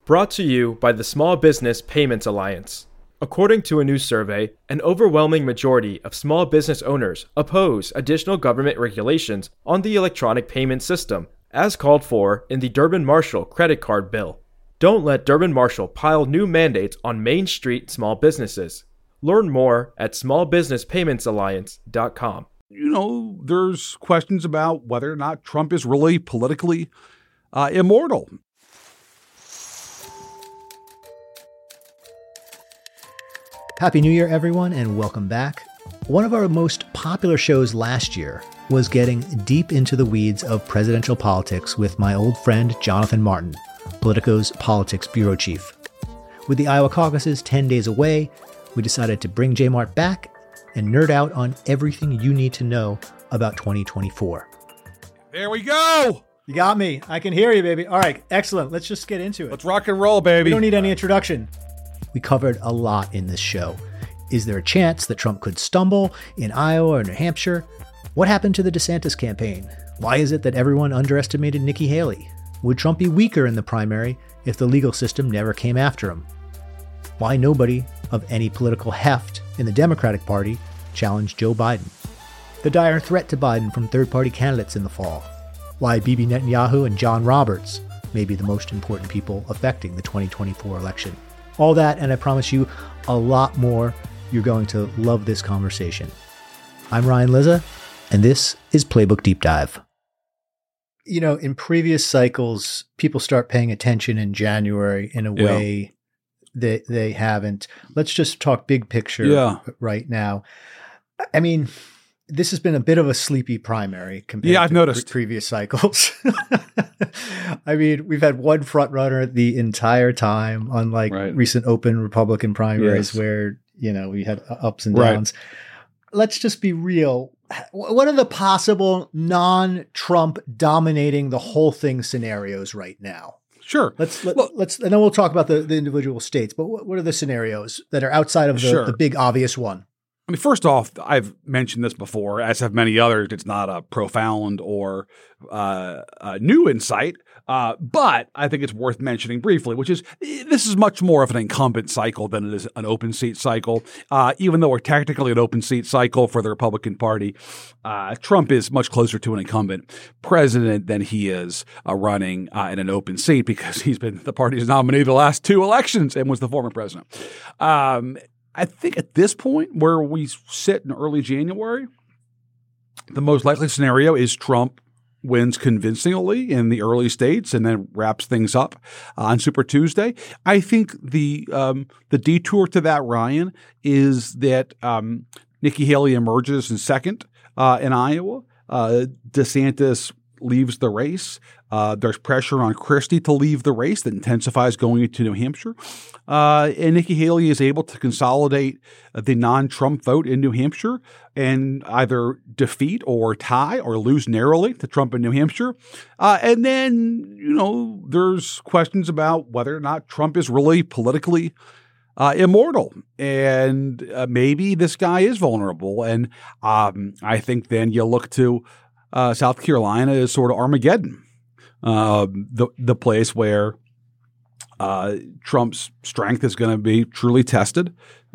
Brought to you by the Small Business Payments Alliance. According to a new survey, an overwhelming majority of small business owners oppose additional government regulations on the electronic payment system, as called for in the Durbin-Marshall credit card bill. Don't let Durbin-Marshall pile new mandates on Main Street small businesses. Learn more at smallbusinesspaymentsalliance.com. There's questions about whether or not Trump is really politically immortal. Happy New Year, everyone, and welcome back. One of our most popular shows last year was getting deep into the weeds of presidential politics with my old friend Jonathan Martin, Politico's politics bureau chief. With the Iowa caucuses 10 days away, we decided to bring J Mart back and nerd out on everything you need to know about 2024. There we go. You got me. I can hear you, baby. All right, excellent. Let's just get into it. Let's rock and roll, baby. We don't need any introduction. We covered a lot in this show. Is there a chance that Trump could stumble in Iowa or New Hampshire? What happened to the DeSantis campaign? Why is it that everyone underestimated Nikki Haley? Would Trump be weaker in the primary if the legal system never came after him? Why nobody of any political heft in the Democratic Party challenged Joe Biden? The dire threat to Biden from third-party candidates in the fall. Why Bibi Netanyahu and John Roberts may be the most important people affecting the 2024 election. All that, and I promise you a lot more. You're going to love this conversation. I'm Ryan Lizza, and this is Playbook Deep Dive. In previous cycles, people start paying attention in January in a way that they haven't. Let's just talk big picture right now. I mean, this has been a bit of a sleepy primary compared I've to noticed. Previous cycles. I mean, we've had one front runner the entire time, unlike recent open Republican primaries where, we had ups and downs. Let's just be real. What are the possible non-Trump dominating the whole thing scenarios right now? Sure. Let's and then we'll talk about the individual states. But what are the scenarios that are outside of the big obvious one? I mean, first off, I've mentioned this before, as have many others. It's not a profound or new insight, but I think it's worth mentioning briefly, which is this is much more of an incumbent cycle than it is an open seat cycle. Even though we're technically an open seat cycle for the Republican Party, Trump is much closer to an incumbent president than he is running in an open seat because he's been the party's nominee the last two elections and was the former president. I think at this point where we sit in early January, the most likely scenario is Trump wins convincingly in the early states and then wraps things up on Super Tuesday. I think the detour to that, Ryan, is that Nikki Haley emerges in second in Iowa. DeSantis leaves the race. There's pressure on Christie to leave the race that intensifies going into New Hampshire. And Nikki Haley is able to consolidate the non-Trump vote in New Hampshire and either defeat or tie or lose narrowly to Trump in New Hampshire. And then, there's questions about whether or not Trump is really politically immortal. And maybe this guy is vulnerable. And I think then you look to South Carolina as sort of Armageddon, the place where Trump's strength is going to be truly tested.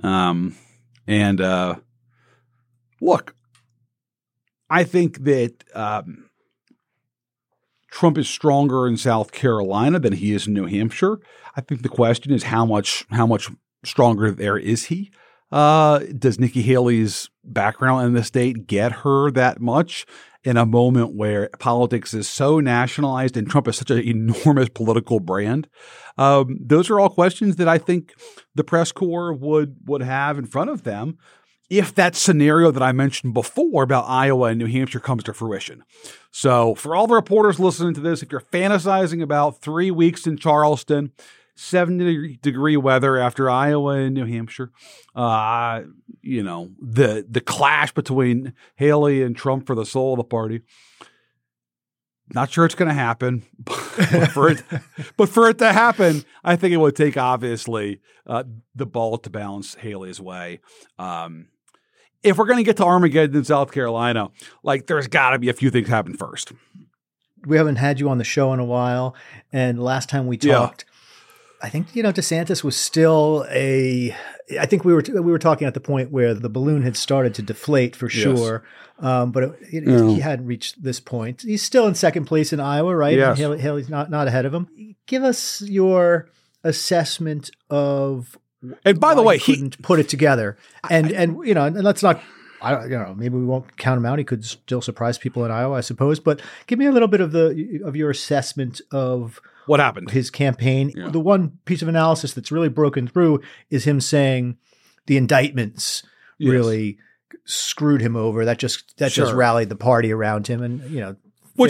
Look, I think that Trump is stronger in South Carolina than he is in New Hampshire. I think the question is how much stronger there is he? Does Nikki Haley's background in the state get her that much in a moment where politics is so nationalized and Trump is such an enormous political brand? Those are all questions that I think the press corps would have in front of them if that scenario that I mentioned before about Iowa and New Hampshire comes to fruition. So for all the reporters listening to this, if you're fantasizing about 3 weeks in Charleston, 70-degree weather after Iowa and New Hampshire, the clash between Haley and Trump for the soul of the party. Not sure it's going to happen, but for it to happen, I think it would take, obviously, the ball to bounce Haley's way. If we're going to get to Armageddon in South Carolina, there's got to be a few things happen first. We haven't had you on the show in a while, and last time we talked, I think, DeSantis was still I think we were talking at the point where the balloon had started to deflate for sure. But he hadn't reached this point. He's still in second place in Iowa, right? Yes. Haley's not ahead of him. Give us your assessment of, and by the way, he couldn't put it together. And let's not, maybe we won't count him out. He could still surprise people in Iowa, I suppose. But give me a little bit of your assessment of what happened, his campaign. Yeah. The one piece of analysis that's really broken through is him saying the indictments really screwed him over. That just rallied the party around him, and which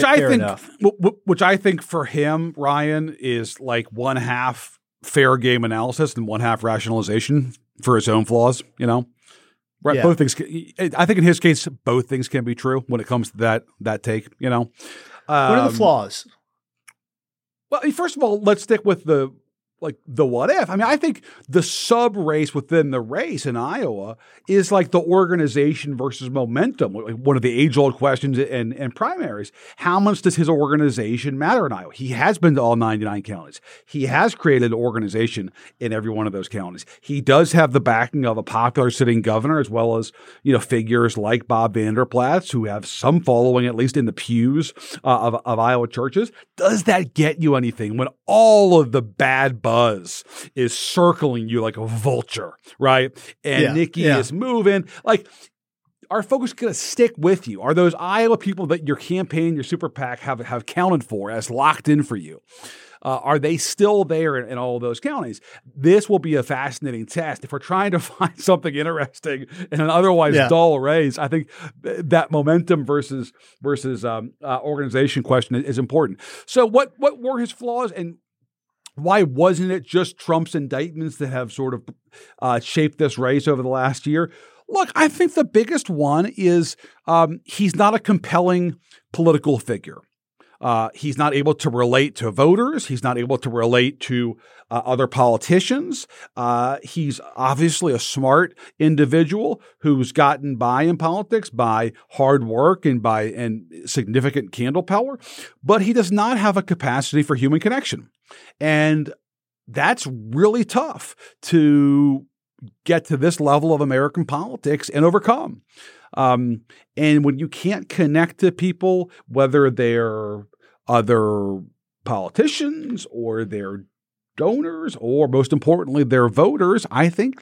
I think for him, Ryan, is like one half fair game analysis and one half rationalization for his own flaws. Right? Yeah. Both things. I think in his case, both things can be true when it comes to that take. What are the flaws? Well, first of all, let's stick with the what if. I mean, I think the sub race within the race in Iowa is like the organization versus momentum. One of the age old questions in primaries. How much does his organization matter in Iowa? He has been to all 99 counties. He has created an organization in every one of those counties. He does have the backing of a popular sitting governor, as well as, figures like Bob Vander Plaats, who have some following, at least in the pews of Iowa churches. Does that get you anything when all of the bad buzz is circling you like a vulture, right? And Nikki is moving. Like, are folks going to stick with you? Are those Iowa people that your campaign, your super PAC have counted for as locked in for you? Are they still there in all of those counties? This will be a fascinating test. If we're trying to find something interesting in an otherwise dull race, I think that momentum versus organization question is important. So what were his flaws, and why wasn't it just Trump's indictments that have sort of shaped this race over the last year? Look, I think the biggest one is he's not a compelling political figure. He's not able to relate to voters. He's not able to relate to other politicians. He's obviously a smart individual who's gotten by in politics by hard work and significant candle power, but he does not have a capacity for human connection. And that's really tough to get to this level of American politics and overcome. And when you can't connect to people, whether they're other politicians or they're donors or, most importantly, they're voters, I think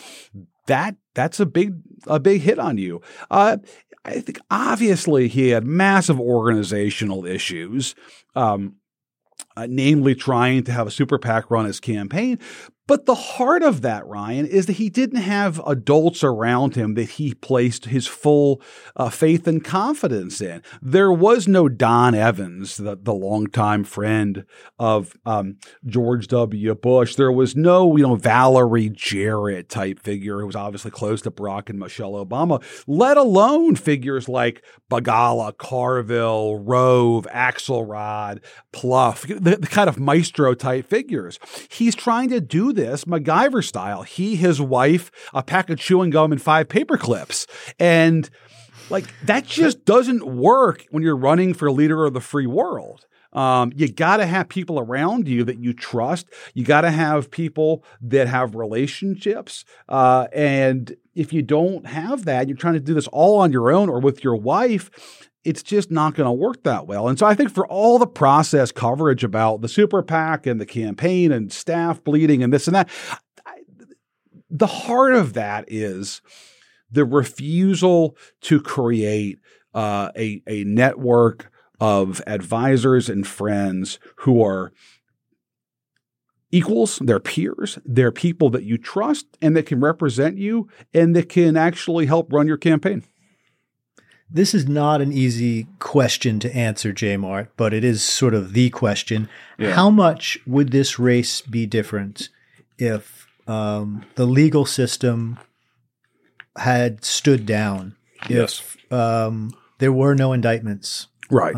that's a big hit on you. I think obviously he had massive organizational issues, namely trying to have a super PAC run his campaign. But the heart of that, Ryan, is that he didn't have adults around him that he placed his full faith and confidence in. There was no Don Evans, the longtime friend of George W. Bush. There was no, Valerie Jarrett type figure who was obviously close to Barack and Michelle Obama, let alone figures like Begala, Carville, Rove, Axelrod, Pluff, the kind of maestro type figures. He's trying to do this MacGyver style. He, his wife, a pack of chewing gum and 5 paper clips. And that just doesn't work when you're running for leader of the free world. You got to have people around you that you trust. You got to have people that have relationships. And if you don't have that, you're trying to do this all on your own or with your wife, it's just not going to work that well. And so I think for all the process coverage about the super PAC and the campaign and staff bleeding and this and that, the heart of that is the refusal to create a network of advisors and friends who are equals, they're peers, they're people that you trust and that can represent you and that can actually help run your campaign. This is not an easy question to answer, J-Mart, but it is sort of the question. Yeah. How much would this race be different if the legal system had stood down? If there were no indictments? Right.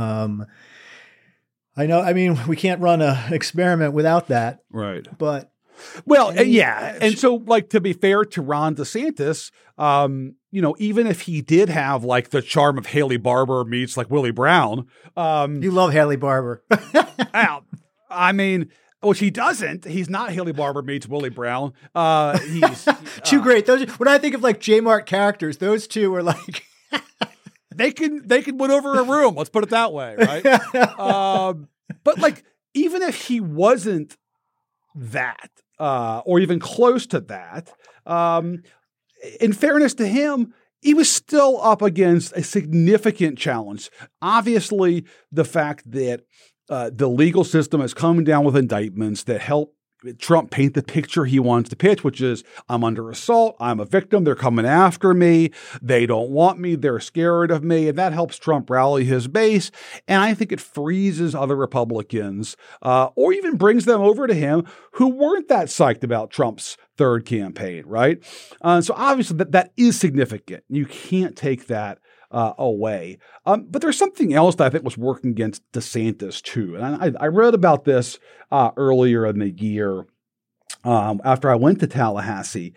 I know. I mean, we can't run an experiment without that. Right. But and so, to be fair to Ron DeSantis, even if he did have the charm of Haley Barbour meets Willie Brown, you love Haley Barbour. I mean, Which he doesn't. He's not Haley Barbour meets Willie Brown. He's two great. Those when I think of like J-Mart characters, those two are like they can win over a room. Let's put it that way, right? But like, even if he wasn't that, or even close to that, in fairness to him, he was still up against a significant challenge. Obviously, the fact that the legal system is coming down with indictments that help Trump paint the picture he wants to pitch, which is I'm under assault, I'm a victim, they're coming after me, they don't want me, they're scared of me, and that helps Trump rally his base. And I think it freezes other Republicans, or even brings them over to him who weren't that psyched about Trump's third campaign, right? So obviously that is significant. You can't take that away. But there's something else that I think was working against DeSantis too. And I read about this earlier in the year after I went to Tallahassee.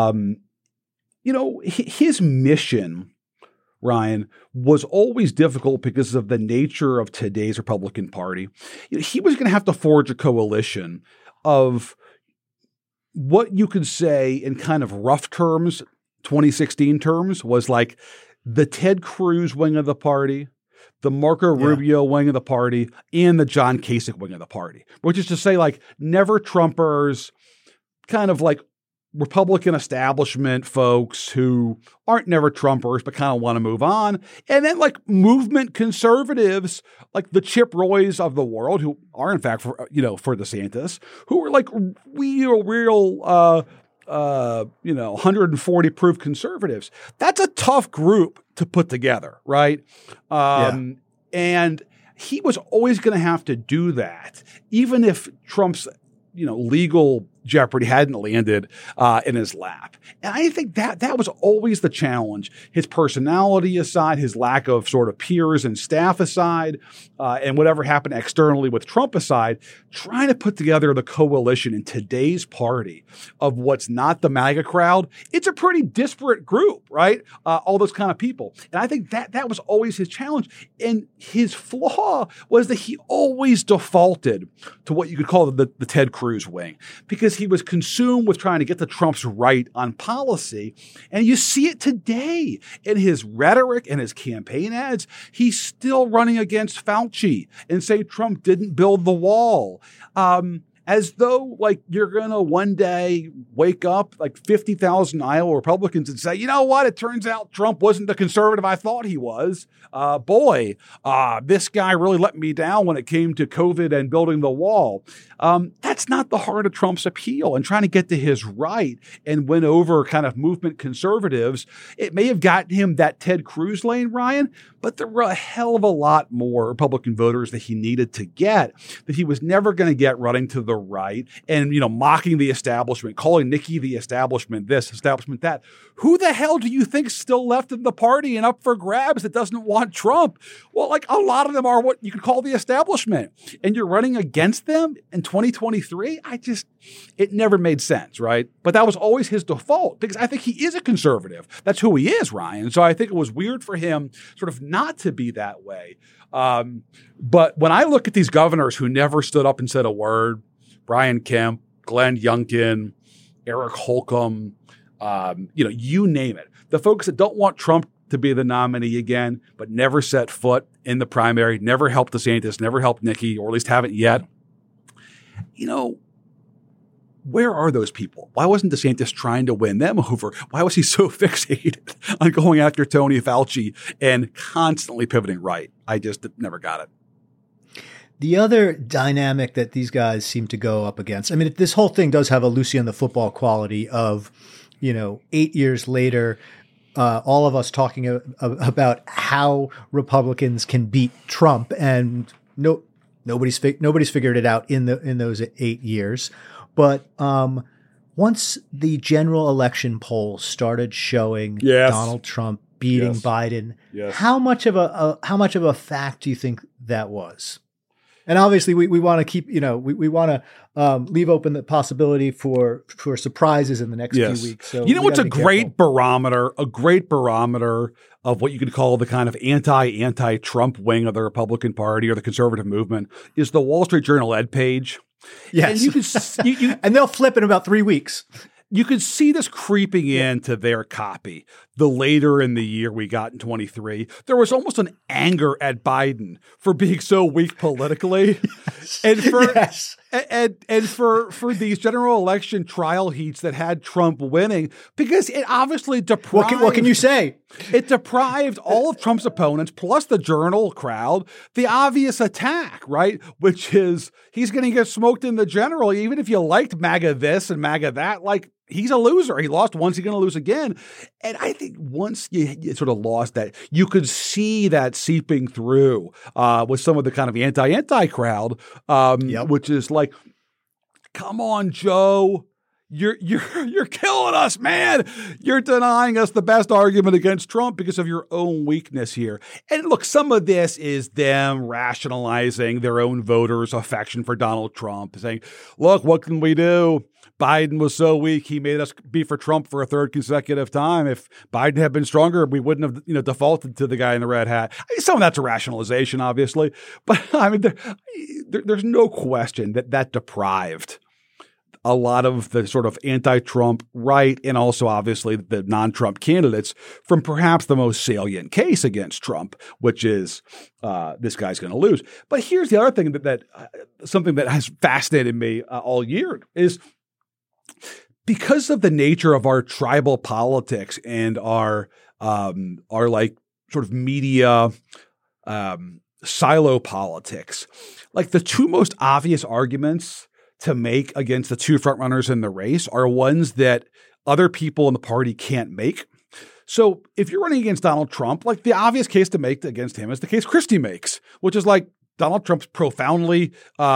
His mission, Ryan, was always difficult because of the nature of today's Republican Party. He was going to have to forge a coalition of what you could say in kind of rough terms, 2016 terms, was like the Ted Cruz wing of the party, the Marco Rubio wing of the party, and the John Kasich wing of the party, which is to say like never Trumpers, kind of like Republican establishment folks who aren't never Trumpers but kind of want to move on. And then like movement conservatives, like the Chip Roys of the world, who are in fact for DeSantis, who are like real 140 proof conservatives. That's a tough group to put together, right? And he was always going to have to do that, even if Trump's, legal jeopardy hadn't landed in his lap. And I think that was always the challenge. His personality aside, his lack of sort of peers and staff aside, and whatever happened externally with Trump aside, trying to put together the coalition in today's party of what's not the MAGA crowd. It's a pretty disparate group, right? All those kind of people. And I think that was always his challenge. And his flaw was that he always defaulted to what you could call the Ted Cruz wing, because he was consumed with trying to get the Trumps right on policy. And you see it today in his rhetoric and his campaign ads. He's still running against Fauci and say Trump didn't build the wall. As though like you're going to one day wake up like 50,000 Iowa Republicans and say, you know what? It turns out Trump wasn't the conservative I thought he was. This guy really let me down when it came to COVID and building the wall. That's not the heart of Trump's appeal. And trying to get to his right and win over kind of movement conservatives, it may have gotten him that Ted Cruz lane, Ryan, but there were a hell of a lot more Republican voters that he needed to get that he was never going to get running to the right and, mocking the establishment, calling Nikki the establishment this, establishment that. Who the hell do you think's still left in the party and up for grabs that doesn't want Trump? Well, like a lot of them are what you could call the establishment, and you're running against them in 2023. It never made sense, right? But that was always his default because I think he is a conservative. That's who he is, Ryan. So I think it was weird for him sort of not to be that way. But when I look at these governors who never stood up and said a word, Brian Kemp, Glenn Youngkin, Eric Holcomb, you name it. The folks that don't want Trump to be the nominee again, but never set foot in the primary, never helped DeSantis, never helped Nikki, or at least haven't yet. Where are those people? Why wasn't DeSantis trying to win them over? Why was he so fixated on going after Tony Fauci and constantly pivoting right? I just never got it. The other dynamic that these guys seem to go up against, I mean, this whole thing does have a Lucy on the football quality of, 8 years later, all of us talking about how Republicans can beat Trump, and nobody's figured it out in those 8 years. But once the general election polls started showing Donald Trump beating Biden, how much of a fact do you think that was? And obviously, we want to keep, we want to leave open the possibility for surprises in the next few weeks. So what's a great barometer of what you could call the kind of anti-Trump wing of the Republican Party or the conservative movement is the Wall Street Journal ed page Yes. And you can and they'll flip in about 3 weeks. You could see this creeping into their copy. The later in the year we got in 23, there was almost an anger at Biden for being so weak politically, and for these general election trial heats that had Trump winning, because it obviously deprived. What can you say? It deprived all of Trump's opponents, plus the Journal crowd, the obvious attack, right? Which is he's going to get smoked in the general, even if you liked MAGA this and MAGA that, like. He's a loser. He lost once. He's going to lose again. And I think once you sort of lost that, you could see that seeping through with some of the kind of anti crowd, which is like, come on, Joe. You're killing us, man. You're denying us the best argument against Trump because of your own weakness here. And look, some of this is them rationalizing their own voters' affection for Donald Trump, saying, look, what can we do? Biden was so weak, he made us be for Trump for a third consecutive time. If Biden had been stronger, we wouldn't have, defaulted to the guy in the red hat. I mean, some of that's a rationalization, obviously, but I mean, there's no question that deprived a lot of the sort of anti-Trump right, and also obviously the non-Trump candidates from perhaps the most salient case against Trump, which is this guy's going to lose. But here's the other thing that something that has fascinated me all year is, because of the nature of our tribal politics and our like sort of media silo politics, like the two most obvious arguments to make against the two frontrunners in the race are ones that other people in the party can't make. So if you're running against Donald Trump, like the obvious case to make against him is the case Christie makes, which is like Donald Trump's profoundly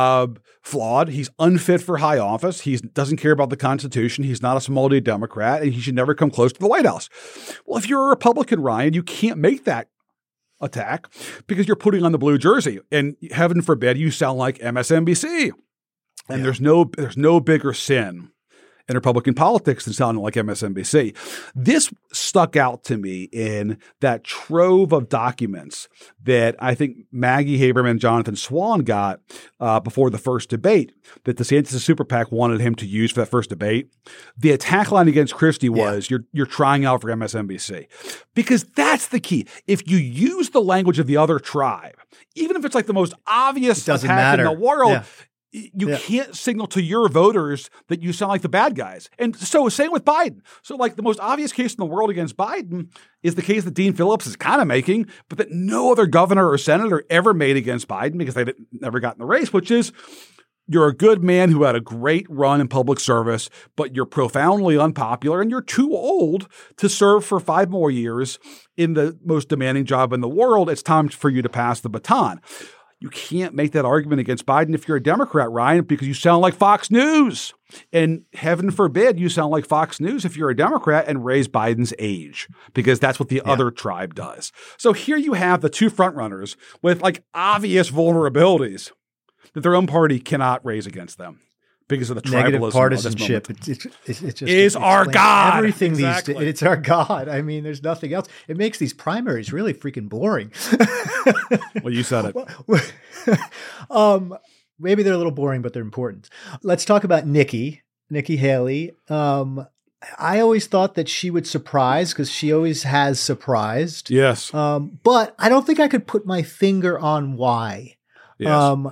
flawed. He's unfit for high office. He doesn't care about the Constitution. He's not a small D Democrat, and he should never come close to the White House. Well, if you're a Republican, Ryan, you can't make that attack because you're putting on the blue jersey, and heaven forbid you sound like MSNBC. And there's no bigger sin in Republican politics than sounding like MSNBC. This stuck out to me in that trove of documents that I think Maggie Haberman and Jonathan Swan got before the first debate that DeSantis' super PAC wanted him to use for that first debate. The attack line against Christie was you're trying out for MSNBC, because that's the key. If you use the language of the other tribe, even if it's like the most obvious attack in the world, you can't signal to your voters that you sound like the bad guys. And so same with Biden. So like the most obvious case in the world against Biden is the case that Dean Phillips is kind of making, but that no other governor or senator ever made against Biden because they never got in the race, which is you're a good man who had a great run in public service, but you're profoundly unpopular and you're too old to serve for 5 more years in the most demanding job in the world. It's time for you to pass the baton. You can't make that argument against Biden if you're a Democrat, Ryan, because you sound like Fox News. And heaven forbid you sound like Fox News if you're a Democrat and raise Biden's age, because that's what the other tribe does. So here you have the two frontrunners with like obvious vulnerabilities that their own party cannot raise against them because of the negative tribalism partisanship. It just our God. Everything exactly. It's our God. I mean, there's nothing else. It makes these primaries really freaking boring. Well, you said it. Maybe they're a little boring, but they're important. Let's talk about Nikki Haley. I always thought that she would surprise because she always has surprised. Yes. But I don't think I could put my finger on why. Yes.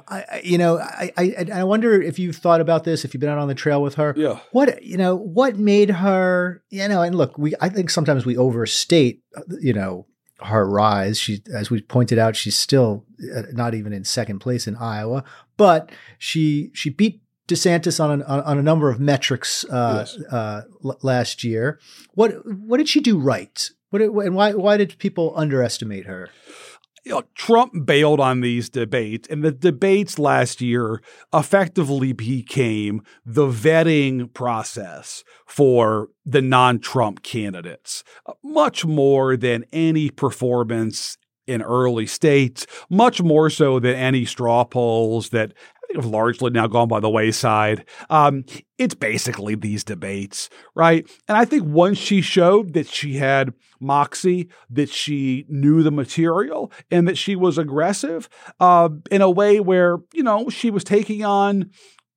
I wonder if you've thought about this, if you've been out on the trail with her. Yeah. What made her, and look, I think sometimes we overstate, her rise. She, as we pointed out, she's still not even in second place in Iowa, but she beat DeSantis on a number of metrics last year. What did she do right? And why did people underestimate her? Trump bailed on these debates, and the debates last year effectively became the vetting process for the non-Trump candidates, much more than any performance in early states, much more so than any straw polls that I think have largely now gone by the wayside. It's basically these debates, right? And I think once she showed that she had moxie, that she knew the material, and that she was aggressive in a way where, she was taking on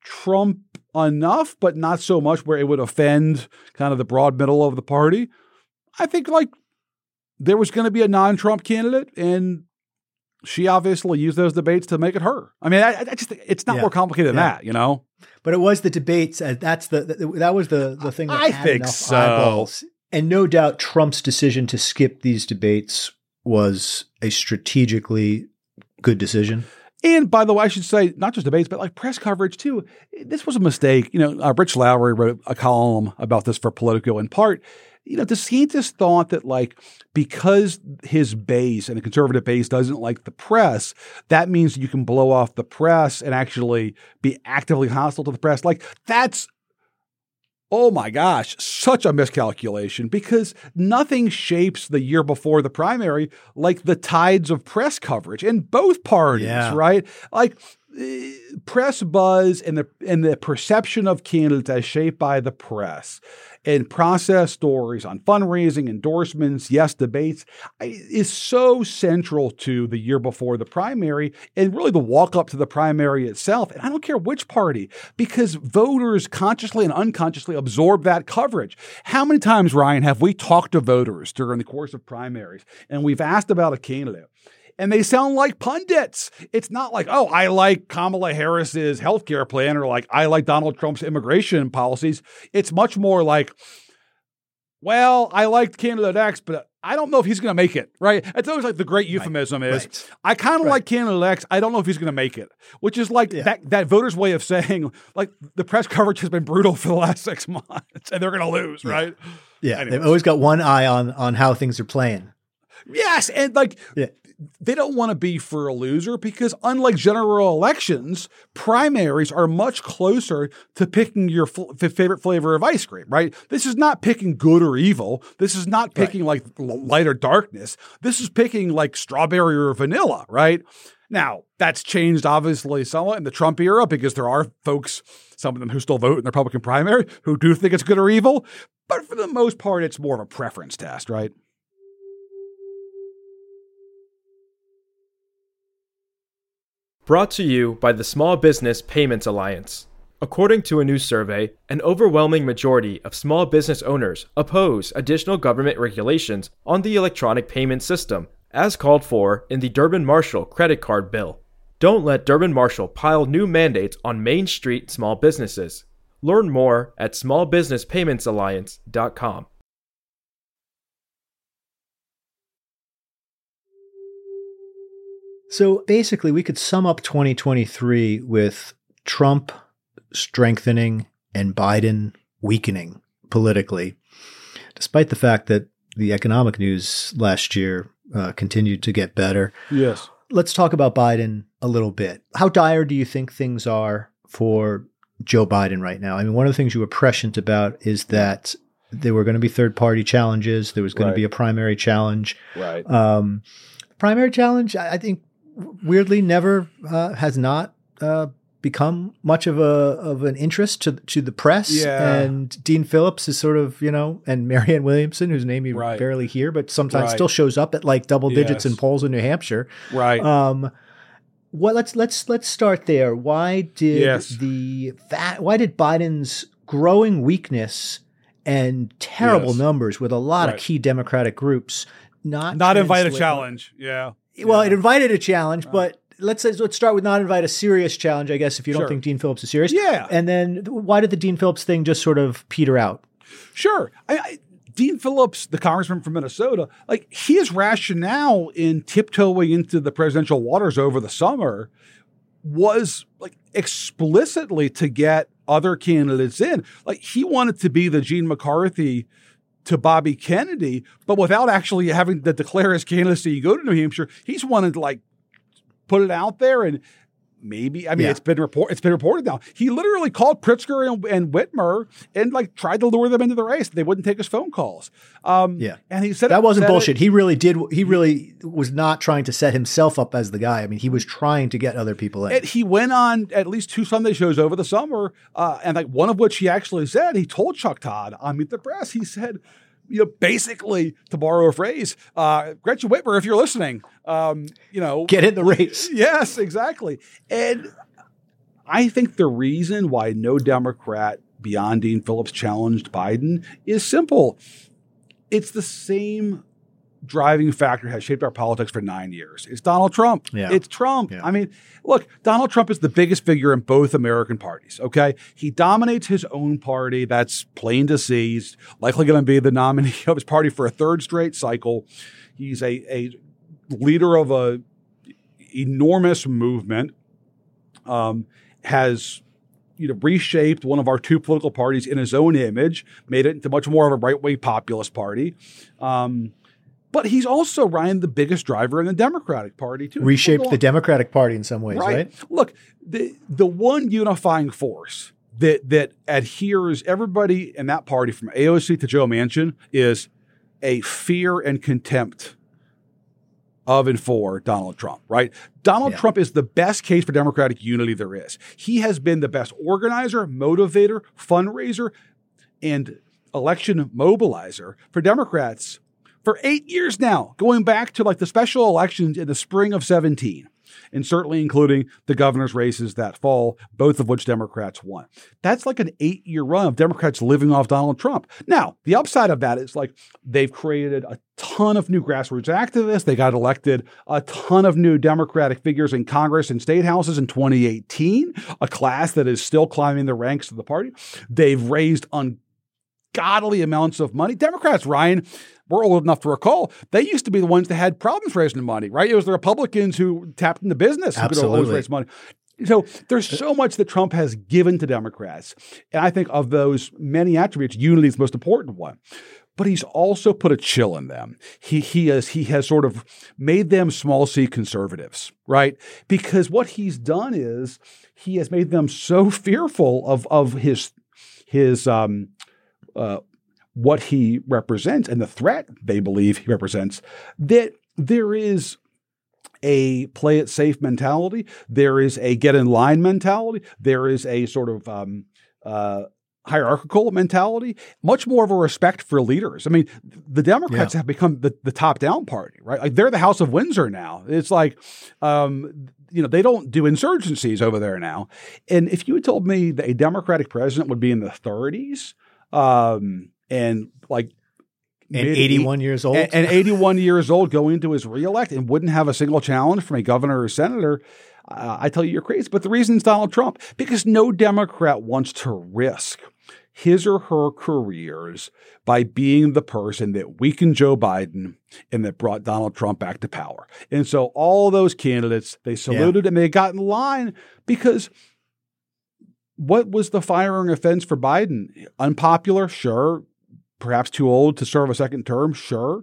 Trump enough, but not so much where it would offend kind of the broad middle of the party. I think like there was going to be a non-Trump candidate, and she obviously used those debates to make it her. I mean, I just think it's not more complicated than that, you know? But it was the debates. That was the thing that I had think enough so. eyeballs. And no doubt Trump's decision to skip these debates was a strategically good decision. And by the way, I should say, not just debates, but like press coverage too. This was a mistake. You know, Rich Lowry wrote a column about this for Politico in part. You know, DeSantis thought that like because his base and the conservative base doesn't like the press, that means you can blow off the press and actually be actively hostile to the press. Like that's, oh my gosh, such a miscalculation because nothing shapes the year before the primary like the tides of press coverage in both parties, right? Like press buzz and the perception of candidates as shaped by the press and process stories on fundraising, endorsements, debates is so central to the year before the primary and really the walk up to the primary itself. And I don't care which party, because voters consciously and unconsciously absorb that coverage. How many times, Ryan, have we talked to voters during the course of primaries and we've asked about a candidate? And they sound like pundits. It's not like, oh, I like Kamala Harris's healthcare plan or like I like Donald Trump's immigration policies. It's much more like, well, I liked candidate X, but I don't know if he's going to make it, right? It's always like the great euphemism is, I kind of like candidate X. I don't know if he's going to make it, which is like that voter's way of saying like the press coverage has been brutal for the last 6 months and they're going to lose, right? Yeah. Anyways. They've always got one eye on how things are playing. Yes. And like, they don't want to be for a loser because unlike general elections, primaries are much closer to picking your favorite flavor of ice cream, right? This is not picking good or evil. This is not picking like light or darkness. This is picking like strawberry or vanilla, right? Now, that's changed obviously somewhat in the Trump era because there are folks, some of them who still vote in the Republican primary, who do think it's good or evil. But for the most part, it's more of a preference test, right? Brought to you by the Small Business Payments Alliance. According to a new survey, an overwhelming majority of small business owners oppose additional government regulations on the electronic payment system, as called for in the Durbin-Marshall credit card bill. Don't let Durbin-Marshall pile new mandates on Main Street small businesses. Learn more at smallbusinesspaymentsalliance.com. So basically, we could sum up 2023 with Trump strengthening and Biden weakening politically, despite the fact that the economic news last year continued to get better. Yes. Let's talk about Biden a little bit. How dire do you think things are for Joe Biden right now? I mean, one of the things you were prescient about is that there were going to be third-party challenges. There was going to be a primary challenge. Right. Primary challenge, I think, weirdly, never has not become much of an interest to the press. Yeah. And Dean Phillips is sort of, and Marianne Williamson, whose name you barely hear, but sometimes still shows up at like double digits in polls in New Hampshire. Right. Let's start there. Why did Biden's growing weakness and terrible numbers with a lot of key Democratic groups not invite a challenge? Yeah. Well, it invited a challenge, but let's start with not invite a serious challenge, I guess, if you don't think Dean Phillips is serious. Yeah. And then why did the Dean Phillips thing just sort of peter out? Sure. Dean Phillips, the congressman from Minnesota, like his rationale in tiptoeing into the presidential waters over the summer was like explicitly to get other candidates in. Like he wanted to be the Gene McCarthy to Bobby Kennedy, but without actually having to declare his candidacy, go to New Hampshire. He's wanted to like put it out there and maybe, it's been reported now. He literally called Pritzker and Whitmer and like tried to lure them into the race. They wouldn't take his phone calls. And he said that wasn't bullshit. He really was not trying to set himself up as the guy. I mean, he was trying to get other people in. And he went on at least 2 Sunday shows over the summer. And like one of which he actually said, he told Chuck Todd on Meet the Press, he said, basically, to borrow a phrase, Gretchen Whitmer, if you're listening, get in the race. Yes, exactly. And I think the reason why no Democrat beyond Dean Phillips challenged Biden is simple. It's the same driving factor has shaped our politics for 9 years. It's Donald Trump. Yeah. It's Trump. Yeah. I mean, look, Donald Trump is the biggest figure in both American parties, okay? He dominates his own party. That's plain to see. He's likely going to be the nominee of his party for a third straight cycle. He's a leader of a enormous movement, has reshaped one of our two political parties in his own image, made it into much more of a right-wing populist party. But he's also, Ryan, the biggest driver in the Democratic Party, too. Reshaped the Democratic Party in some ways, right? Look, the one unifying force that adheres everybody in that party from AOC to Joe Manchin is a fear and contempt of and for Donald Trump, right? Donald Trump is the best case for Democratic unity there is. He has been the best organizer, motivator, fundraiser, and election mobilizer for Democrats for 8 years now, going back to like the special elections in the spring of 2017, and certainly including the governor's races that fall, both of which Democrats won. That's like an 8-year run of Democrats living off Donald Trump. Now, the upside of that is like they've created a ton of new grassroots activists. They got elected a ton of new Democratic figures in Congress and state houses in 2018, a class that is still climbing the ranks of the party. They've raised ungodly amounts of money. Democrats, Ryan, we're old enough to recall, they used to be the ones that had problems raising money, right? It was the Republicans who tapped into business who could always raise money. So there's so much that Trump has given to Democrats. And I think of those many attributes, unity is the most important one. But he's also put a chill in them. He has sort of made them small c conservatives, right? Because what he's done is he has made them so fearful of his what he represents and the threat they believe he represents, that there is a play it safe mentality. There is a get in line mentality. There is a sort of hierarchical mentality, much more of a respect for leaders. I mean, the Democrats have become the top-down party, right? Like they're the House of Windsor now. It's like, they don't do insurgencies over there now. And if you had told me that a Democratic president would be in the 30s, and 81 years old, and 81 years old going into his reelect and wouldn't have a single challenge from a governor or senator, I tell you, you're crazy. But the reason is Donald Trump, because no Democrat wants to risk his or her careers by being the person that weakened Joe Biden and that brought Donald Trump back to power. And so all those candidates, they saluted and they got in line because what was the firing offense for Biden? Unpopular? Sure. Perhaps too old to serve a second term? Sure.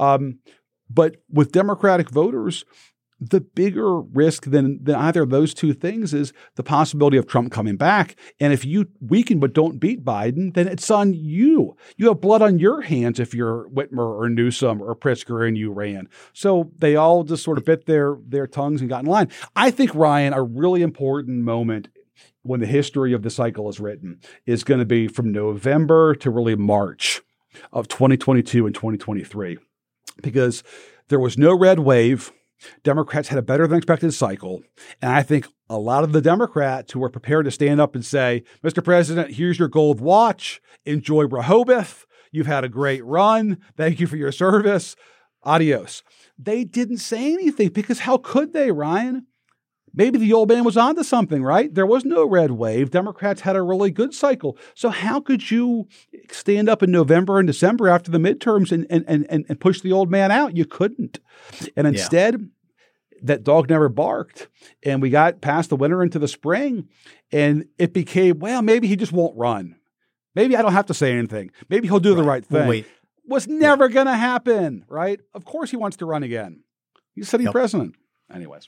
But with Democratic voters, the bigger risk than either of those two things is the possibility of Trump coming back. And if you weaken but don't beat Biden, then it's on you. You have blood on your hands if you're Whitmer or Newsom or Pritzker and you ran. So they all just sort of bit their tongues and got in line. I think, Ryan, a really important moment when the history of the cycle is written is going to be from November to really March of 2022 and 2023, because there was no red wave. Democrats had a better than expected cycle. And I think a lot of the Democrats who were prepared to stand up and say, Mr. President, here's your gold watch. Enjoy Rehoboth. You've had a great run. Thank you for your service. Adios. They didn't say anything because how could they, Ryan? Maybe the old man was onto something, right? There was no red wave. Democrats had a really good cycle. So how could you stand up in November and December after the midterms and push the old man out? You couldn't. And instead, that dog never barked. And we got past the winter into the spring. And it became, well, maybe he just won't run. Maybe I don't have to say anything. Maybe he'll do the right thing. Wait. Was never going to happen, right? Of course he wants to run again. He's sitting president. Anyways.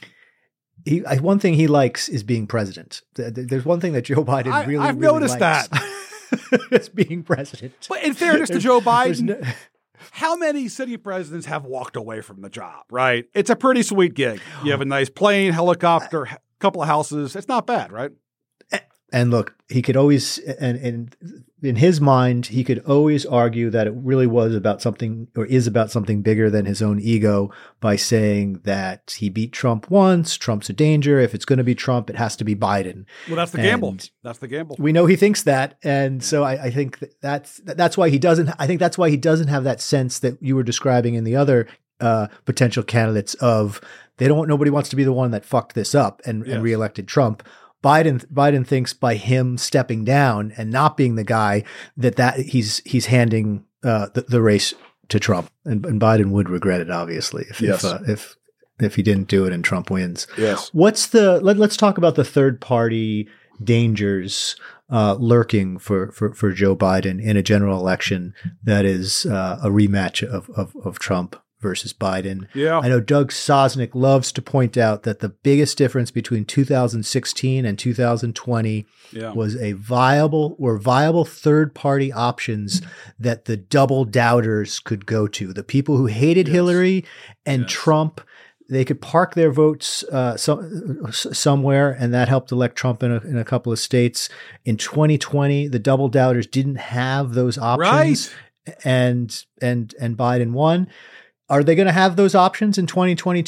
One thing he likes is being president. There's one thing that Joe Biden I've really noticed likes. that. It's being president. But in fairness to Joe Biden, how many city presidents have walked away from the job, right? It's a pretty sweet gig. You have a nice plane, helicopter, a couple of houses. It's not bad, right? And look, he could always, and in his mind, he could always argue that it really was about something, or is about something bigger than his own ego, by saying that he beat Trump once, Trump's a danger. If it's going to be Trump, it has to be Biden. Well, that's the gamble. That's the gamble. We know he thinks that. And so I think that's why he doesn't, I think that's why he doesn't have that sense that you were describing in the other potential candidates of, nobody wants to be the one that fucked this up and reelected Trump. Biden thinks by him stepping down and not being the guy that he's handing the race to Trump, and Biden would regret it, obviously, if he didn't do it and Trump wins. Yes. Let's talk about the third party dangers lurking for Joe Biden in a general election that is a rematch of Trump versus Biden. Yeah. I know Doug Sosnick loves to point out that the biggest difference between 2016 and 2020 was viable third-party options that the double doubters could go to. The people who hated Hillary and Trump, they could park their votes somewhere, and that helped elect Trump in a couple of states. In 2020, the double doubters didn't have those options, and Biden won. Are they going to have those options in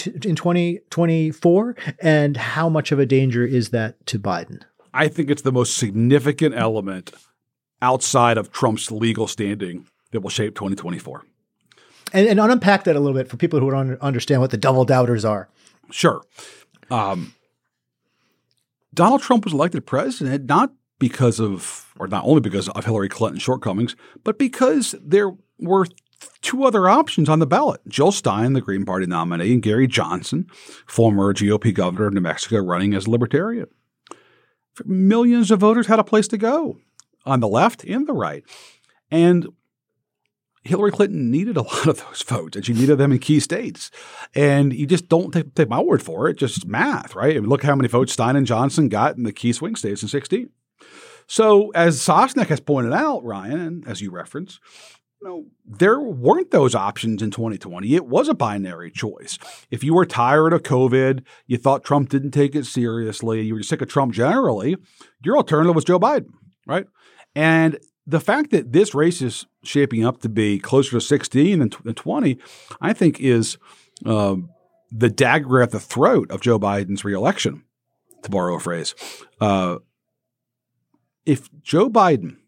2024? And how much of a danger is that to Biden? I think it's the most significant element outside of Trump's legal standing that will shape 2024. And unpack that a little bit for people who don't understand what the double doubters are. Sure. Donald Trump was elected president not only because of Hillary Clinton's shortcomings, but because there were two other options on the ballot: Jill Stein, the Green Party nominee, and Gary Johnson, former GOP governor of New Mexico, running as a Libertarian. Millions of voters had a place to go on the left and the right. And Hillary Clinton needed a lot of those votes, and she needed them in key states. And you just don't take my word for it, just math, right? I mean, look how many votes Stein and Johnson got in the key swing states in 2016. So as Sosnick has pointed out, Ryan, and as you referenced, there weren't those options in 2020. It was a binary choice. If you were tired of COVID, you thought Trump didn't take it seriously, you were sick of Trump generally, your alternative was Joe Biden, right? And the fact that this race is shaping up to be closer to 16 than 20, I think is the dagger at the throat of Joe Biden's reelection, to borrow a phrase. If Joe Biden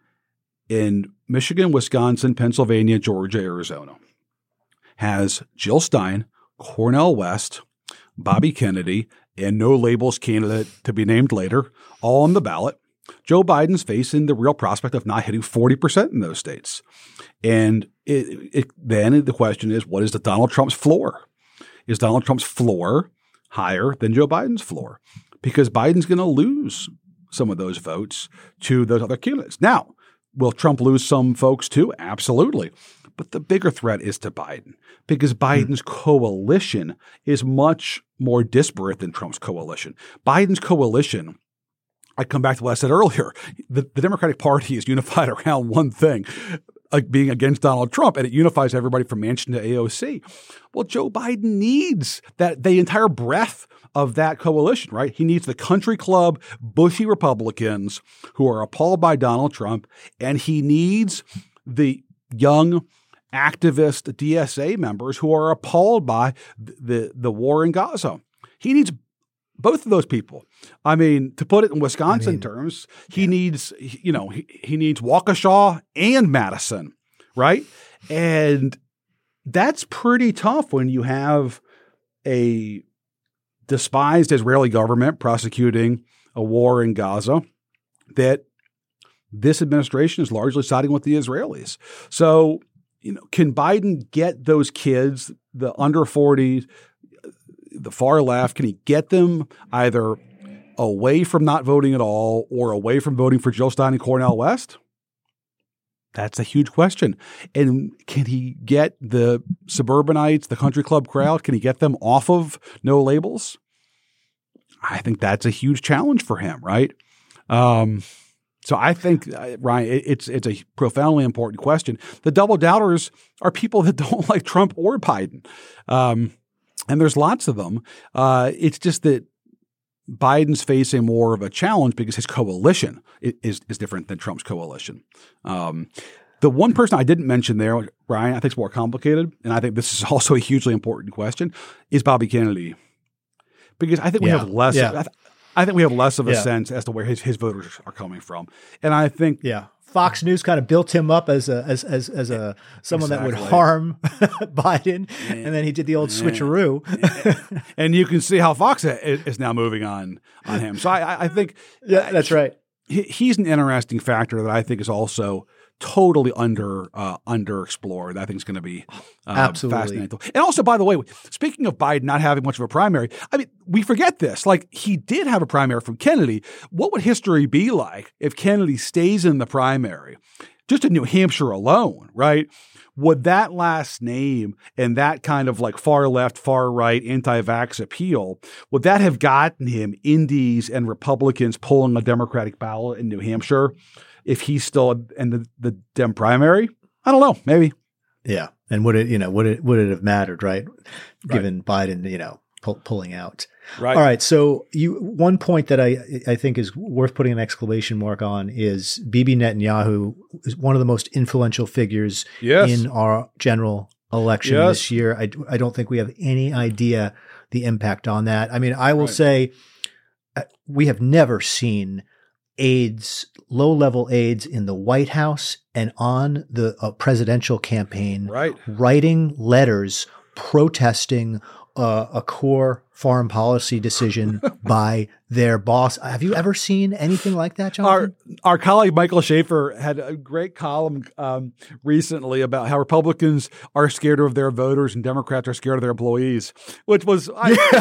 in Michigan, Wisconsin, Pennsylvania, Georgia, Arizona has Jill Stein, Cornel West, Bobby Kennedy, and no labels candidate to be named later, all on the ballot, Joe Biden's facing the real prospect of not hitting 40% in those states. And then the question is, what is Donald Trump's floor? Is Donald Trump's floor higher than Joe Biden's floor? Because Biden's going to lose some of those votes to those other candidates. Now, will Trump lose some folks too? Absolutely. But the bigger threat is to Biden, because Biden's coalition is much more disparate than Trump's coalition. Biden's coalition, I come back to what I said earlier, the Democratic Party is unified around one thing, being against Donald Trump, and it unifies everybody from Manchin to AOC. Well, Joe Biden needs the entire breadth of that coalition, right? He needs the country club, bushy Republicans who are appalled by Donald Trump, and he needs the young activist DSA members who are appalled by the war in Gaza. He needs both of those people. I mean, to put it in Wisconsin terms, he needs, he needs Waukesha and Madison, right? And that's pretty tough when you have a despised Israeli government prosecuting a war in Gaza that this administration is largely siding with the Israelis. So, can Biden get those kids, the under 40s, the far left, can he get them either away from not voting at all or away from voting for Jill Stein and Cornel West? That's a huge question. And can he get the suburbanites, the country club crowd, can he get them off of no labels? I think that's a huge challenge for him, right? So I think, Ryan, it's a profoundly important question. The double doubters are people that don't like Trump or Biden. And there's lots of them. It's just that Biden's facing more of a challenge because his coalition is different than Trump's coalition. The one person I didn't mention there, Brian, I think is more complicated, and I think this is also a hugely important question, is Bobby Kennedy. Because I think we have less. I think we have less of a sense as to where his voters are coming from, and I think Fox News kind of built him up as someone that would harm Biden, and then he did the old switcheroo. And you can see how Fox is now moving on him. So I think that's right. He's an interesting factor that I think is also totally underexplored. I think it's going to be absolutely fascinating. And also, by the way, speaking of Biden not having much of a primary, I mean, we forget this. Like, he did have a primary from Kennedy. What would history be like if Kennedy stays in the primary? Just in New Hampshire alone, right? Would that last name and that kind of like far left, far right, anti-vax appeal, would that have gotten him Indies and Republicans pulling a Democratic ballot in New Hampshire if he's still in the Dem primary? I don't know. Maybe. Yeah. And would it have mattered, right? Given Biden, pulling out. Right. All right. So one point that I think is worth putting an exclamation mark on is Bibi Netanyahu is one of the most influential figures in our general election this year. I don't think we have any idea the impact on that. I mean, I will say we have never seen low-level aides in the White House and on the presidential campaign writing letters protesting a core foreign policy decision by their boss. Have you ever seen anything like that, Jonathan? Our colleague Michael Schaefer had a great column recently about how Republicans are scared of their voters and Democrats are scared of their employees, which was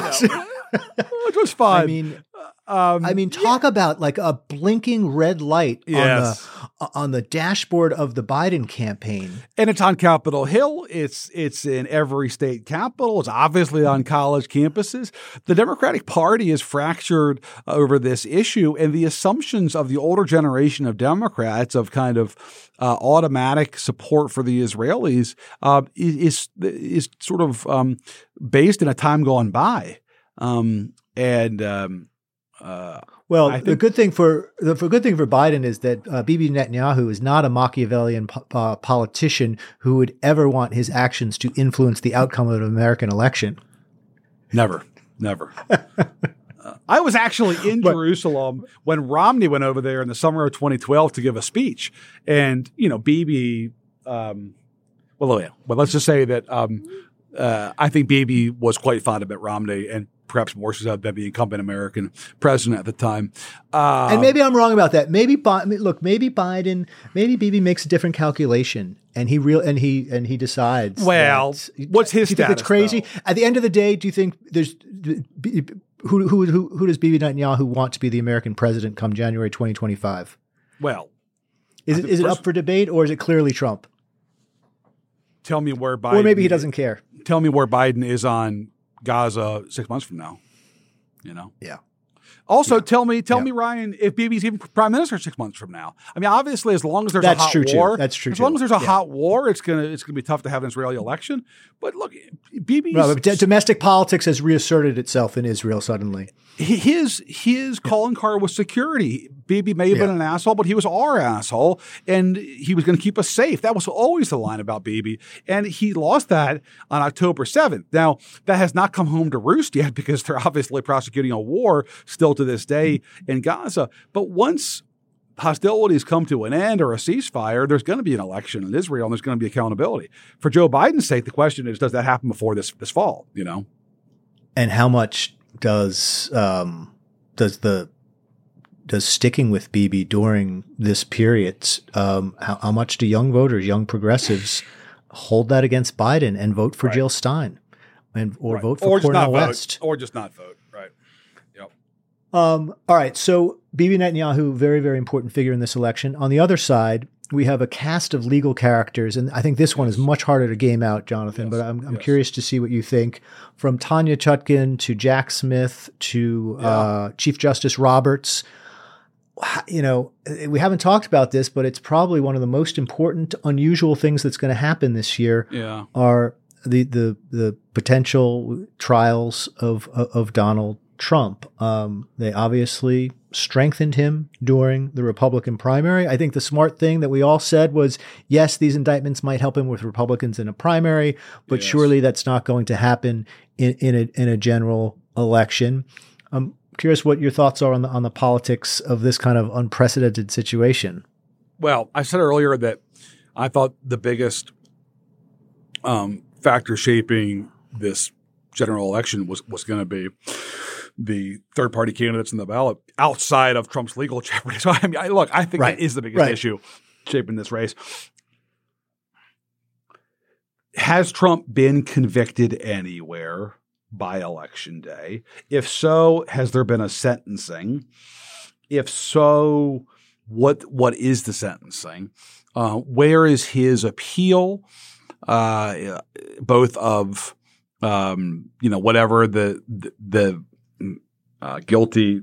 which was fun. I mean, talk about like a blinking red light on the dashboard of the Biden campaign. And it's on Capitol Hill. It's in every state capital. It's obviously on college campuses. The Democratic Party is fractured over this issue, and the assumptions of the older generation of Democrats of kind of automatic support for the Israelis is sort of based in a time gone by. The good thing for Biden is that Bibi Netanyahu is not a Machiavellian politician who would ever want his actions to influence the outcome of an American election. Never. I was actually in Jerusalem when Romney went over there in the summer of 2012 to give a speech, and Bibi. Let's just say that I think Bibi was quite fond of Mitt Romney, and perhaps more so than the incumbent American president at the time. And maybe I'm wrong about that. Maybe Bibi makes a different calculation, and he decides. Well, what's his status? Do you think it's crazy? Though? At the end of the day, do you think there's who does Bibi Netanyahu want to be the American president come January 2025? Well, is it up for debate, or is it clearly Trump? Tell me where Biden. Or maybe he doesn't care. Tell me where Biden is on Gaza 6 months from now. Yeah. Also, tell me, Ryan, if Bibi's even prime minister 6 months from now. I mean, obviously, as long as there's a hot war, that's true. As long as there's a hot war, it's gonna be tough to have an Israeli election. But look, Bibi's domestic politics has reasserted itself in Israel suddenly. His calling card was security. Bibi may have been an asshole, but he was our asshole, and he was going to keep us safe. That was always the line about Bibi, and he lost that on October 7th. Now, that has not come home to roost yet because they're obviously prosecuting a war still to this day in Gaza. But once hostilities come to an end or a ceasefire, there's going to be an election in Israel, and there's going to be accountability. For Joe Biden's sake, the question is, does that happen before this fall? And how much does sticking with Bibi during this period, how much do young voters, young progressives, hold that against Biden and vote for Jill Stein, or vote for Cornel West, or just not vote? Right. Yep. All right. So Bibi Netanyahu, very, very important figure in this election. On the other side, we have a cast of legal characters, and I think this one is much harder to game out, Jonathan, but I'm curious to see what you think. From Tanya Chutkan to Jack Smith to Chief Justice Roberts. We haven't talked about this, but it's probably one of the most important, unusual things that's going to happen this year are the potential trials of Donald Trump. They obviously strengthened him during the Republican primary. I think the smart thing that we all said was, yes, these indictments might help him with Republicans in a primary, but surely that's not going to happen in a general election. I'm curious what your thoughts are on the politics of this kind of unprecedented situation. Well, I said earlier that I thought the biggest factor shaping this general election was going to be the third-party candidates in the ballot outside of Trump's legal jeopardy. So, I mean, I think that is the biggest issue shaping this race. Has Trump been convicted anywhere by Election Day? If so, has there been a sentencing? If so, what is the sentencing? Where is his appeal? Both of whatever the guilty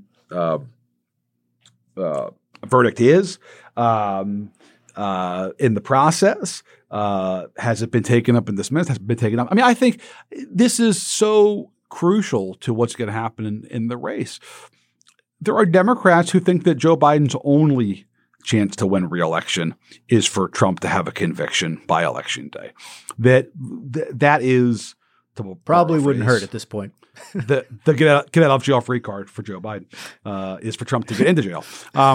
verdict is in the process. Has it been taken up and dismissed? Has it been taken up? I mean, I think this is so crucial to what's going to happen in the race. There are Democrats who think that Joe Biden's only chance to win re-election is for Trump to have a conviction by Election Day. That is probably wouldn't hurt at this point. the get out of jail free card for Joe Biden is for Trump to get into jail.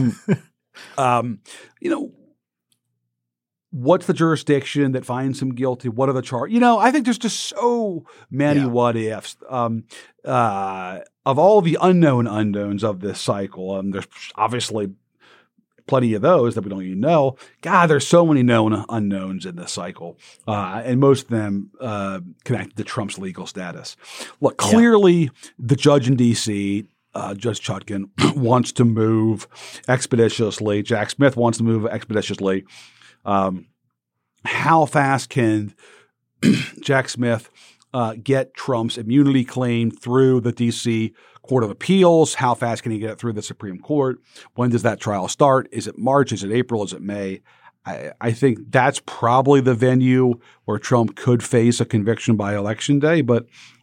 What's the jurisdiction that finds him guilty? What are the charges? I think there's just so many what ifs. Of all the unknown unknowns of this cycle, there's obviously plenty of those that we don't even know. God, there's so many known unknowns in this cycle, and most of them connected to Trump's legal status. Look, clearly the judge in D.C., Judge Chutkan, wants to move expeditiously. Jack Smith wants to move expeditiously. How fast can Jack Smith get Trump's immunity claim through the D.C. Court of Appeals? How fast can he get it through the Supreme Court? When does that trial start? Is it March? Is it April? Is it May? I think that's probably the venue where Trump could face a conviction by Election Day. But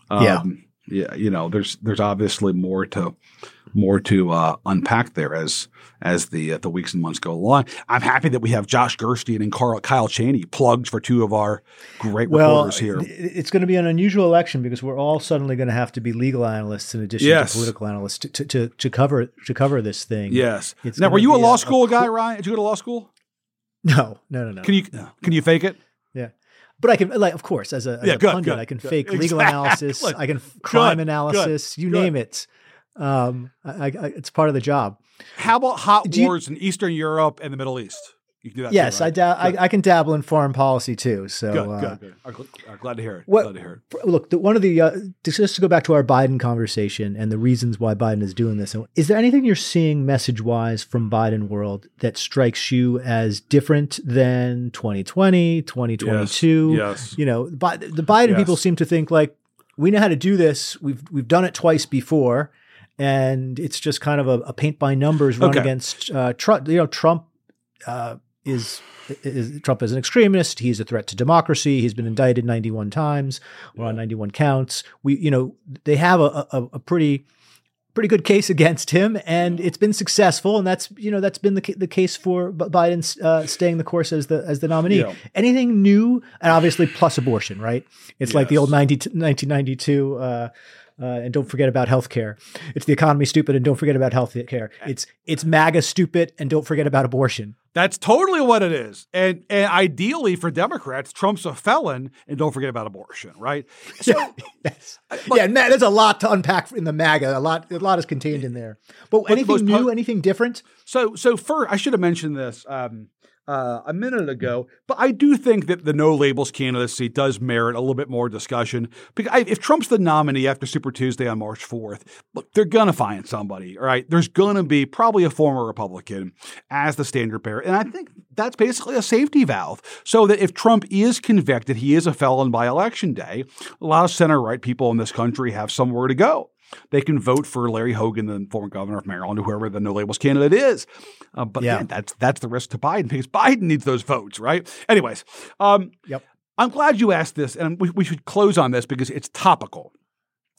there's obviously more to unpack there as the weeks and months go along. I'm happy that we have Josh Gerstein and Kyle Cheney plugged for two of our great reporters here. It's going to be an unusual election because we're all suddenly going to have to be legal analysts in addition to political analysts to cover this thing. Yes. Now, were you a law school guy, Ryan? Did you go to law school? No. Can you fake it? Yeah. But I can, of course, as a pundit, I can fake legal analysis. I can crime analysis. You name it. It's part of the job. How about hot wars in Eastern Europe and the Middle East? You can do that. Yes, too, right? I can dabble in foreign policy too. So good. Glad to hear it. Look, one of the just to go back to our Biden conversation and the reasons why Biden is doing this. Is there anything you're seeing message-wise from Biden world that strikes you as different than 2020, 2022? Yes. The Biden people seem to think like, we know how to do this. We've done it twice before, and it's just kind of a paint by numbers run against Trump. Trump Trump is an extremist. He's a threat to democracy. He's been indicted 91 times or on 91 counts. They have a pretty good case against him, and it's been successful. And that's been the case for Biden staying the course as the nominee. Yeah. Anything new? And obviously plus abortion, right? It's like the old 1992, and don't forget about healthcare. It's the economy stupid and don't forget about healthcare. It's MAGA stupid and don't forget about abortion. That's totally what it is. And ideally for Democrats, Trump's a felon and don't forget about abortion, right? So, yes. There's a lot to unpack in the MAGA. A lot is contained in there. But anything new, anything different? So first, I should have mentioned this a minute ago, but I do think that the no labels candidacy does merit a little bit more discussion. Because if Trump's the nominee after Super Tuesday on March 4th, look, they're going to find somebody, all right? There's going to be probably a former Republican as the standard bearer. And I think that's basically a safety valve so that if Trump is convicted, he is a felon by Election Day, a lot of center-right people in this country have somewhere to go. They can vote for Larry Hogan, the former governor of Maryland, or whoever the no labels candidate is. Again, that's the risk to Biden because Biden needs those votes, right? Anyways, I'm glad you asked this, and we should close on this because it's topical.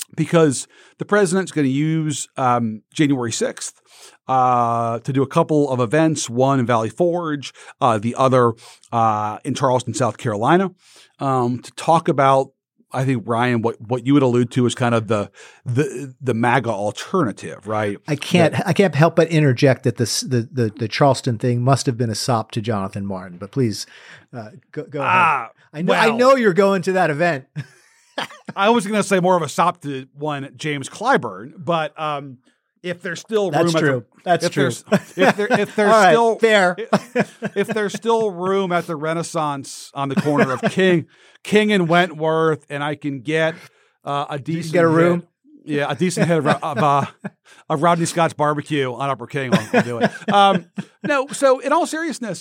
because the president's going to use January 6th to do a couple of events, one in Valley Forge, the other in Charleston, South Carolina, to talk about, I think, Ryan, what you would allude to is kind of the MAGA alternative, right? I can't help but interject that the Charleston thing must have been a sop to Jonathan Martin, but please go ahead. I know you're going to that event. I was going to say more of a sop to one James Clyburn, but if there's still room, That's true. If there's right, still fair, if there's still room at the Renaissance on the corner of King and Wentworth, and I can get a decent get a room. A decent head of Rodney Scott's barbecue on Upper King, I'll do it. No, so in all seriousness,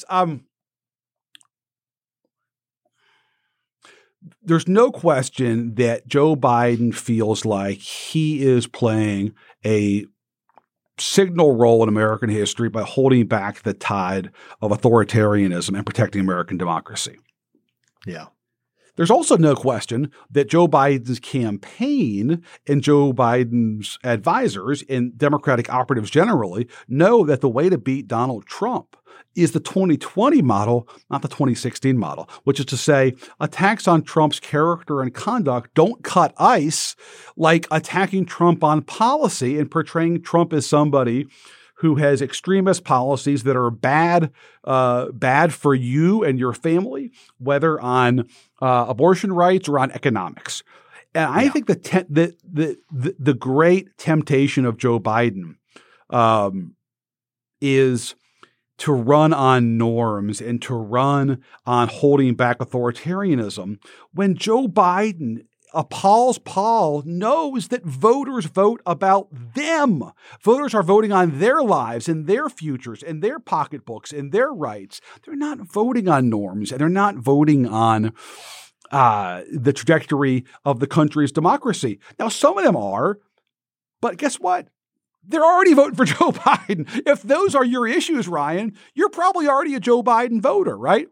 there's no question that Joe Biden feels like he is playing a signal role in American history by holding back the tide of authoritarianism and protecting American democracy. Yeah. There's also no question that Joe Biden's campaign and Joe Biden's advisors and Democratic operatives generally know that the way to beat Donald Trump is the 2020 model, not the 2016 model, which is to say attacks on Trump's character and conduct don't cut ice like attacking Trump on policy and portraying Trump as somebody who has extremist policies that are bad for you and your family, whether on abortion rights or on economics. And I think the great temptation of Joe Biden is to run on norms and to run on holding back authoritarianism when Joe Biden, Paul knows that voters vote about them. Voters are voting on their lives and their futures and their pocketbooks and their rights. They're not voting on norms, and they're not voting on the trajectory of the country's democracy. Now, some of them are, but guess what? They're already voting for Joe Biden. If those are your issues, Ryan, you're probably already a Joe Biden voter, right?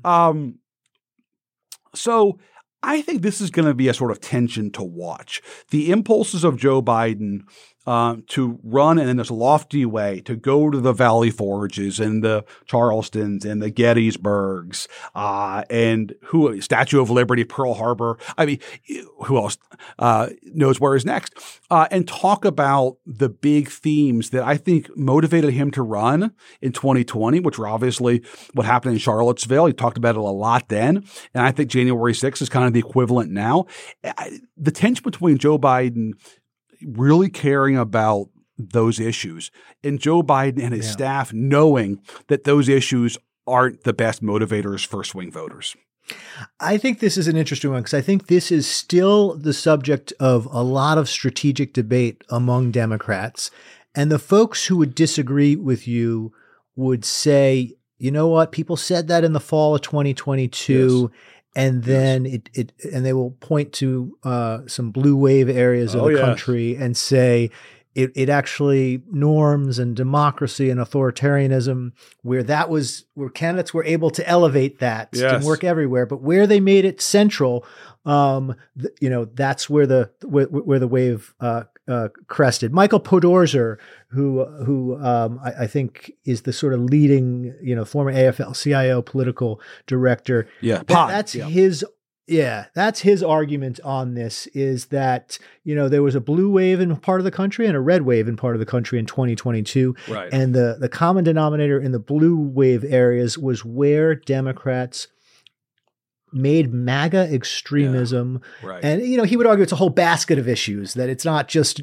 So I think this is going to be a sort of tension to watch. The impulses of Joe Biden to run in this lofty way, to go to the Valley Forges and the Charlestons and the Gettysburgs, and Statue of Liberty, Pearl Harbor. I mean, who else knows where is next? And talk about the big themes that I think motivated him to run in 2020, which were obviously what happened in Charlottesville. He talked about it a lot then. And I think January 6th is kind of the equivalent now. The tension between Joe Biden really caring about those issues and Joe Biden and his staff knowing that those issues aren't the best motivators for swing voters. I think this is an interesting one because I think this is still the subject of a lot of strategic debate among Democrats. And the folks who would disagree with you would say, you know what, people said that in the fall of 2022. Yes. And then and they will point to some blue wave areas of the country and say it actually norms and democracy and authoritarianism where candidates were able to elevate that. Didn't work everywhere, but where they made it central, that's where the wave crested. Michael Podorzer, who I think is the sort of leading, former AFL-CIO political director. That's his argument on this is that, there was a blue wave in part of the country and a red wave in part of the country in 2022. Right. And the common denominator in the blue wave areas was where Democrats made MAGA extremism, and he would argue it's a whole basket of issues, that it's not just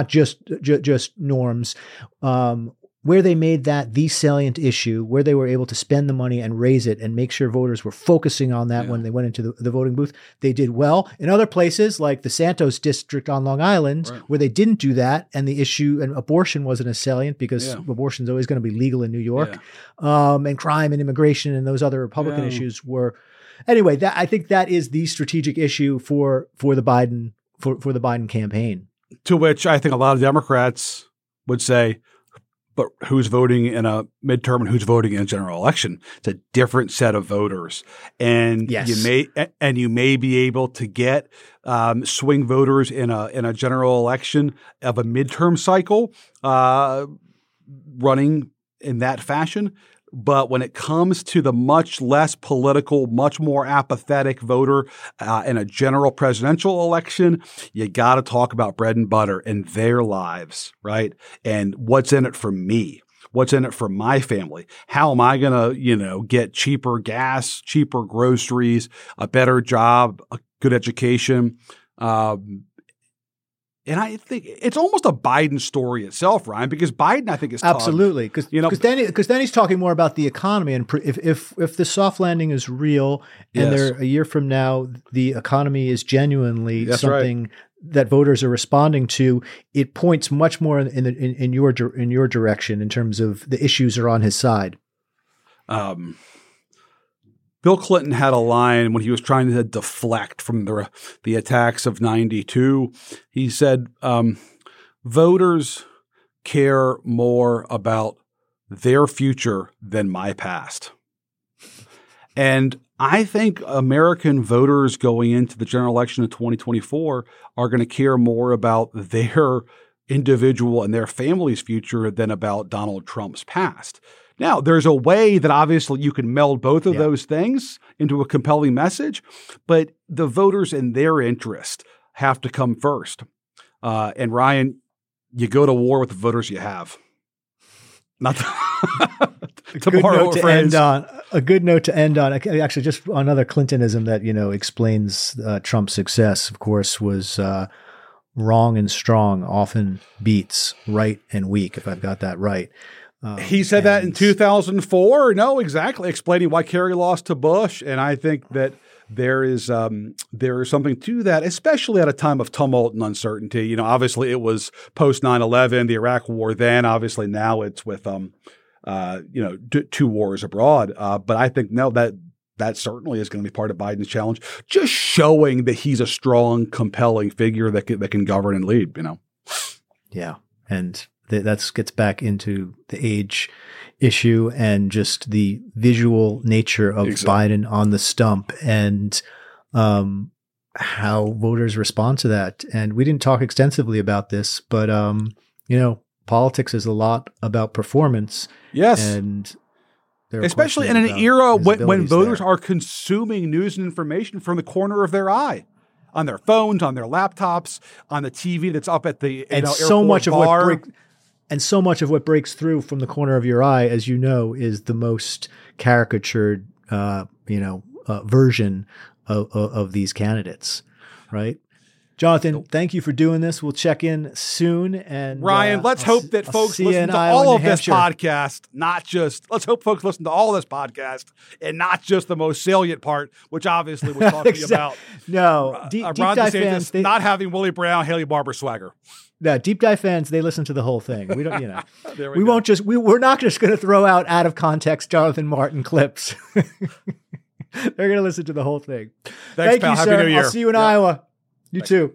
norms, where they made that the salient issue, where they were able to spend the money and raise it and make sure voters were focusing on that when they went into the voting booth. They did well. In other places like the Santos district on Long Island, where they didn't do that, and the issue and abortion wasn't as salient because abortion is always going to be legal in New York, and crime and immigration and those other Republican issues were. Anyway, I think that is the strategic issue for the Biden campaign. To which I think a lot of Democrats would say, But who's voting in a midterm and who's voting in a general election? It's a different set of voters, and Yes. you may be able to get swing voters in a general election of a midterm cycle running in that fashion. But when it comes to the much less political, much more apathetic voter in a general presidential election, you got to talk about bread and butter and their lives, right? And what's in it for me? What's in it for my family? How am I going to, get cheaper gas, cheaper groceries, a better job, a good education? And I think it's almost a Biden story itself, Ryan, because Biden, I think, is absolutely because then he's talking more about the economy, and if the soft landing is real, and Yes. a year from now the economy is genuinely That's something that voters are responding to, it points much more in your direction in terms of the issues are on his side. Bill Clinton had a line when he was trying to deflect from the attacks of 92. He said, voters care more about their future than my past. And I think American voters going into the general election of 2024 are going to care more about their individual and their family's future than about Donald Trump's past. Now, there's a way that obviously you can meld both of those things into a compelling message, but the voters and their interest have to come first. And Ryan, you go to war with the voters you have. Not to borrow a phrase. A good note to end on. Actually, just another Clintonism that explains Trump's success. Of course, was wrong and strong often beats right and weak. If I've got that right. He said that in 2004. No, exactly. Explaining why Kerry lost to Bush. And I think that there is something to that, especially at a time of tumult and uncertainty. Obviously it was post 9/11, the Iraq War then. Obviously now it's with, two wars abroad. But I think that certainly is going to be part of Biden's challenge, just showing that he's a strong, compelling figure that can govern and lead, Yeah. And that gets back into the age issue and just the visual nature of Biden on the stump and how voters respond to that. And we didn't talk extensively about this, but, politics is a lot about performance. Yes. And especially in an era when voters are consuming news and information from the corner of their eye. On their phones, on their laptops, on the TV that's up at the so much bar. of what breaks through from the corner of your eye, as you know, is the most caricatured, version of these candidates, right? Jonathan, thank you for doing this. We'll check in soon. And Ryan, let's hope that folks listen to all of this podcast, let's hope folks listen to all of this podcast and not just the most salient part, which obviously we're talking about. No, deep dive fans, not having Willie Brown, Haley Barbour swagger. No, deep dive fans, they listen to the whole thing. We don't, we're not just going to throw out of context Jonathan Martin clips. They're going to listen to the whole thing. Thanks, pal. You, Happy sir. New Year. I'll see you in Iowa. You too.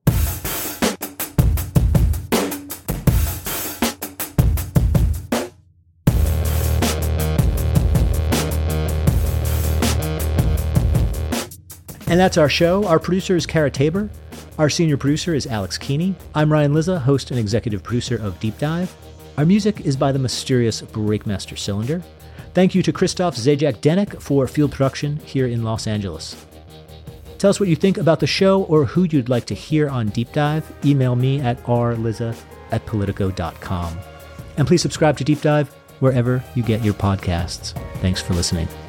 And that's our show. Our producer is Kara Tabor. Our senior producer is Alex Keeney. I'm Ryan Lizza, host and executive producer of Deep Dive. Our music is by the mysterious Breakmaster Cylinder. Thank you to Christoph Zajac-Denek for field production here in Los Angeles. Tell us what you think about the show or who you'd like to hear on Deep Dive. Email me at rlizza@politico.com. And please subscribe to Deep Dive wherever you get your podcasts. Thanks for listening.